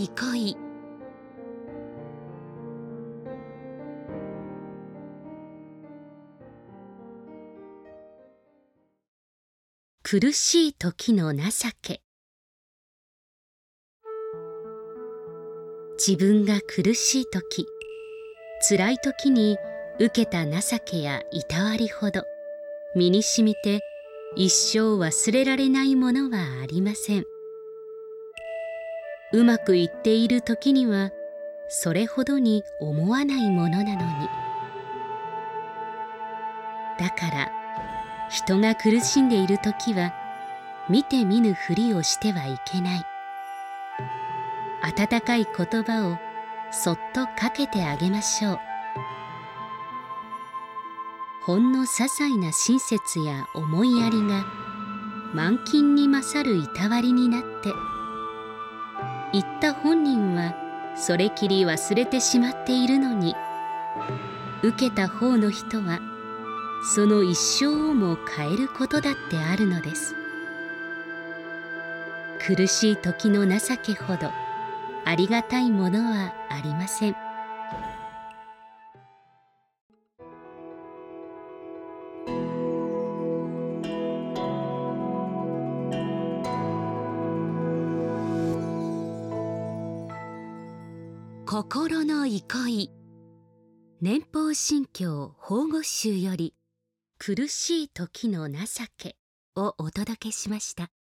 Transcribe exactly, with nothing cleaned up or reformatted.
憩い。苦しい時の情け。自分が苦しい時、辛い時に受けた情けやいたわりほど身にしみて一生忘れられないものはありません。うまくいっている時にはそれほどに思わないものなのに。だから人が苦しんでいる時は見て見ぬふりをしてはいけない。温かい言葉をそっとかけてあげましょう。ほんの些細な親切や思いやりが万金に勝るいたわりになって、言った本人はそれきり忘れてしまっているのに、受けた方の人はその一生をも変えることだってあるのです。苦しい時の情けほどありがたいものはありません。心の憩い。年俸信教法語集より苦しい時の情けをお届けしました。